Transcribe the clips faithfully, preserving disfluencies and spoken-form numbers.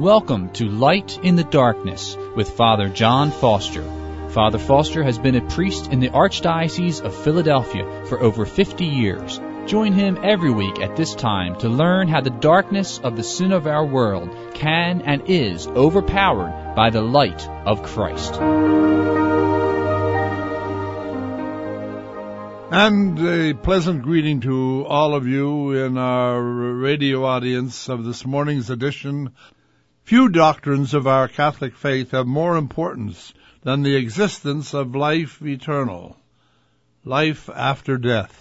Welcome to Light in the Darkness with Father John Foster. Father Foster has been a priest in the Archdiocese of Philadelphia for over fifty years. Join him every week at this time to learn how the darkness of the sin of our world can and is overpowered by the light of Christ. And a pleasant greeting to all of you in our radio audience of this morning's edition. Few doctrines of our Catholic faith have more importance than the existence of life eternal, life after death.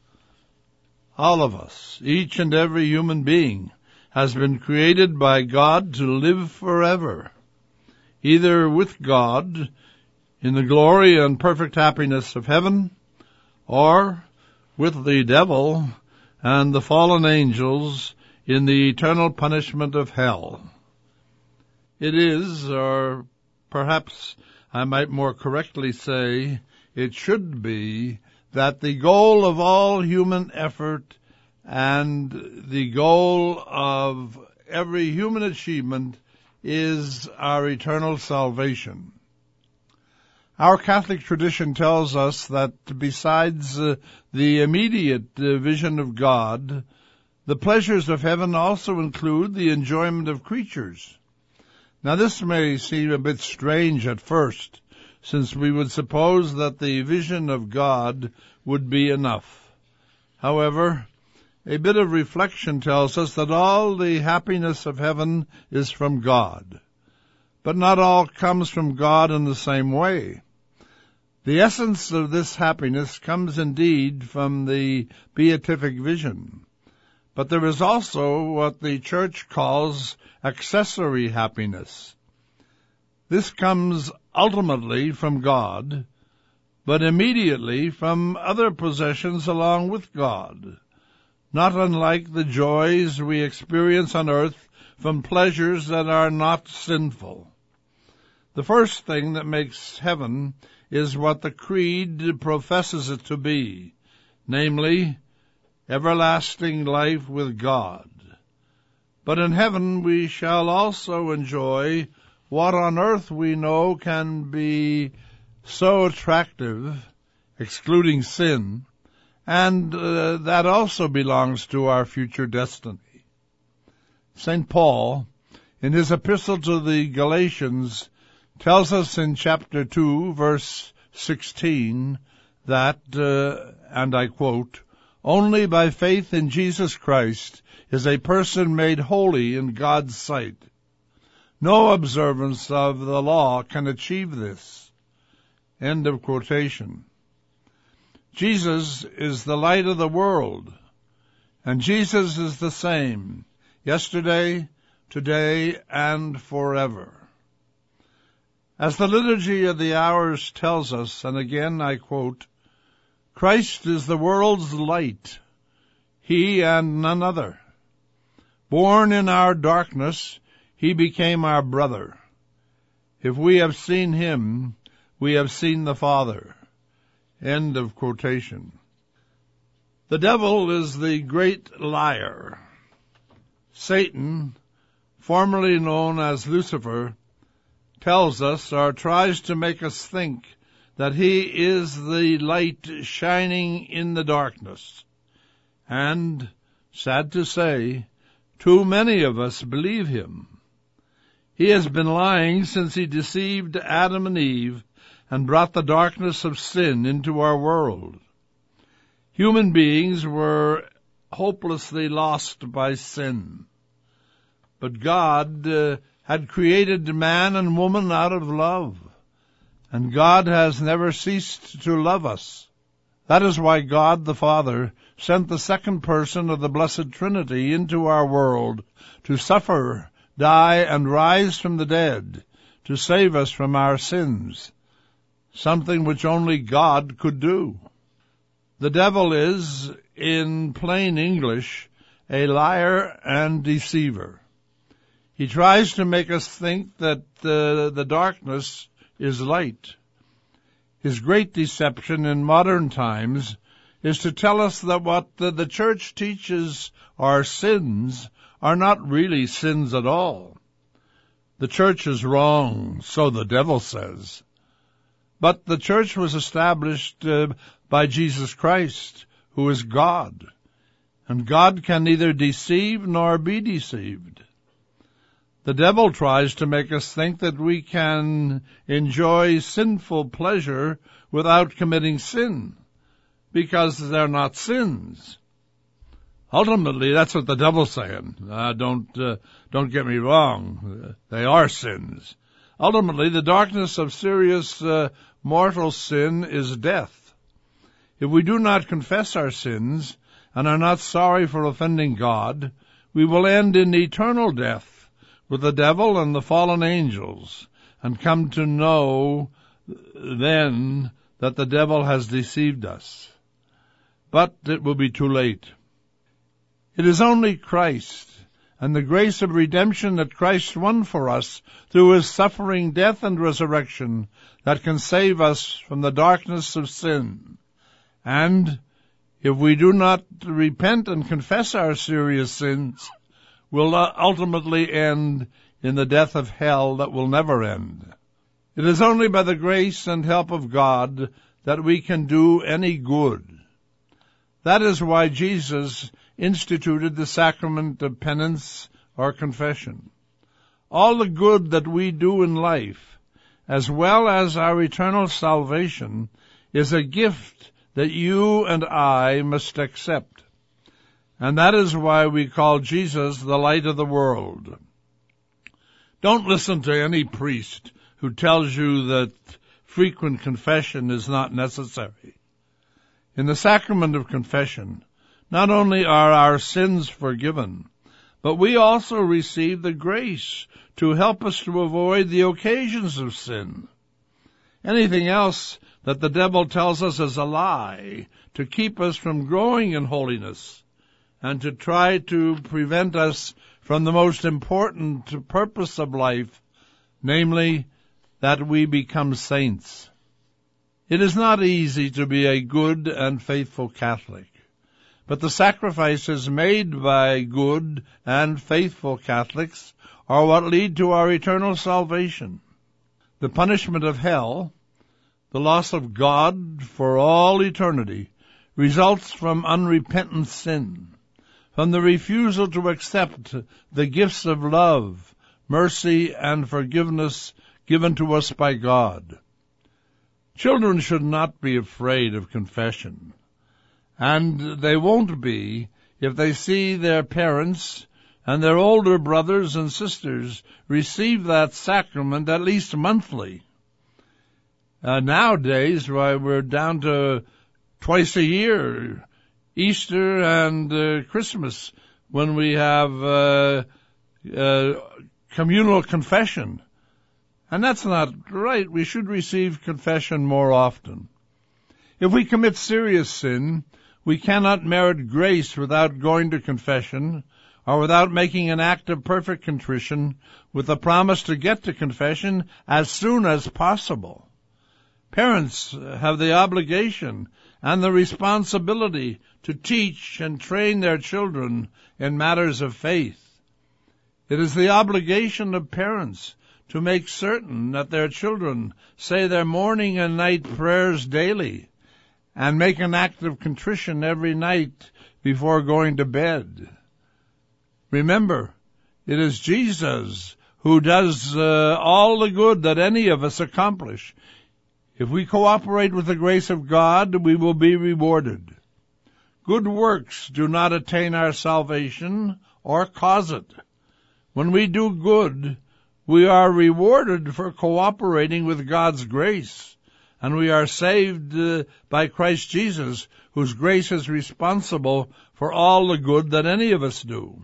All of us, each and every human being, has been created by God to live forever, either with God in the glory and perfect happiness of heaven, or with the devil and the fallen angels in the eternal punishment of hell. It is, or perhaps I might more correctly say, it should be, that the goal of all human effort and the goal of every human achievement is our eternal salvation. Our Catholic tradition tells us that besides uh, the immediate uh, vision of God, the pleasures of heaven also include the enjoyment of creatures. Now, this may seem a bit strange at first, since we would suppose that the vision of God would be enough. However, a bit of reflection tells us that all the happiness of heaven is from God, but not all comes from God in the same way. The essence of this happiness comes indeed from the beatific vision, but there is also what the Church calls accessory happiness. This comes ultimately from God, but immediately from other possessions along with God, not unlike the joys we experience on earth from pleasures that are not sinful. The first thing that makes heaven is what the Creed professes it to be, namely, everlasting life with God. But in heaven we shall also enjoy what on earth we know can be so attractive, excluding sin, and uh, that also belongs to our future destiny. Saint Paul, in his epistle to the Galatians, tells us in chapter two, verse sixteen, that, uh, and I quote, "Only by faith in Jesus Christ is a person made holy in God's sight. No observance of the law can achieve this." End of quotation. Jesus is the light of the world, and Jesus is the same, yesterday, today, and forever. As the Liturgy of the Hours tells us, and again I quote, "Christ is the world's light, he and none other. Born in our darkness, he became our brother. If we have seen him, we have seen the Father." End of quotation. The devil is the great liar. Satan, formerly known as Lucifer, tells us or tries to make us think that he is the light shining in the darkness. And, sad to say, too many of us believe him. He has been lying since he deceived Adam and Eve and brought the darkness of sin into our world. Human beings were hopelessly lost by sin. But God uh, had created man and woman out of love, and God has never ceased to love us. That is why God the Father sent the second person of the Blessed Trinity into our world to suffer, die, and rise from the dead, to save us from our sins, something which only God could do. The devil is, in plain English, a liar and deceiver. He tries to make us think that uh, the darkness is light. His great deception in modern times is to tell us that what the, the Church teaches are sins are not really sins at all. The church is wrong, so the devil says. But the church was established uh, by Jesus Christ, who is God, and God can neither deceive nor be deceived. The devil tries to make us think that we can enjoy sinful pleasure without committing sin, because they're not sins. Ultimately, that's what the devil's saying. Uh, don't uh, don't get me wrong. They are sins. Ultimately, the darkness of serious uh, mortal sin is death. If we do not confess our sins and are not sorry for offending God, we will end in eternal death with the devil and the fallen angels, and come to know then that the devil has deceived us. But it will be too late. It is only Christ and the grace of redemption that Christ won for us through his suffering, death, and resurrection that can save us from the darkness of sin. And if we do not repent and confess our serious sins, we'll ultimately end in the death of hell that will never end. It is only by the grace and help of God that we can do any good. That is why Jesus instituted the sacrament of penance or confession. All the good that we do in life, as well as our eternal salvation, is a gift that you and I must accept. And that is why we call Jesus the light of the world. Don't listen to any priest who tells you that frequent confession is not necessary. In the sacrament of confession, not only are our sins forgiven, but we also receive the grace to help us to avoid the occasions of sin. Anything else that the devil tells us is a lie to keep us from growing in holiness and to try to prevent us from the most important purpose of life, namely, that we become saints. It is not easy to be a good and faithful Catholic, but the sacrifices made by good and faithful Catholics are what lead to our eternal salvation. The punishment of hell, the loss of God for all eternity, results from unrepentant sin, from the refusal to accept the gifts of love, mercy, and forgiveness given to us by God. Children should not be afraid of confession, and they won't be if they see their parents and their older brothers and sisters receive that sacrament at least monthly. Uh, nowadays, why, we're down to twice a year, Easter and uh, Christmas, when we have uh, uh, communal confession. And that's not right. We should receive confession more often. If we commit serious sin, we cannot merit grace without going to confession or without making an act of perfect contrition with the promise to get to confession as soon as possible. Parents have the obligation and the responsibility to teach and train their children in matters of faith. It is the obligation of parents to make certain that their children say their morning and night prayers daily and make an act of contrition every night before going to bed. Remember, it is Jesus who does uh, all the good that any of us accomplish. If we cooperate with the grace of God, we will be rewarded. Good works do not attain our salvation or cause it. When we do good, we are rewarded for cooperating with God's grace, and we are saved uh, by Christ Jesus, whose grace is responsible for all the good that any of us do.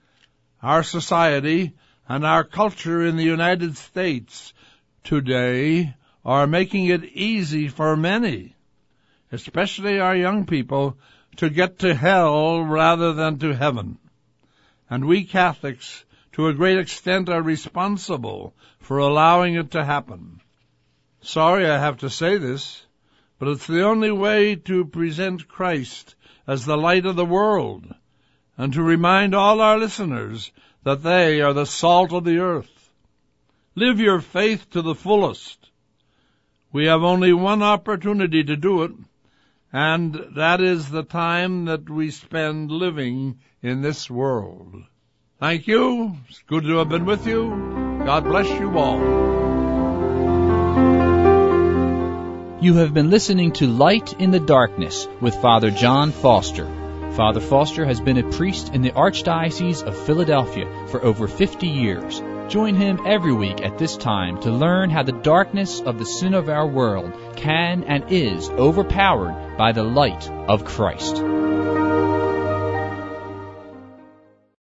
Our society and our culture in the United States today are making it easy for many, especially our young people, to get to hell rather than to heaven. And we Catholics, to a great extent, are responsible for allowing it to happen. Sorry I have to say this, but it's the only way to present Christ as the light of the world, and to remind all our listeners that they are the salt of the earth. Live your faith to the fullest. We have only one opportunity to do it, and that is the time that we spend living in this world. Thank you. It's good to have been with you. God bless you all. You have been listening to Light in the Darkness with Father John Foster. Father Foster has been a priest in the Archdiocese of Philadelphia for over fifty years. Join him every week at this time to learn how the darkness of the sin of our world can and is overpowered by the light of Christ.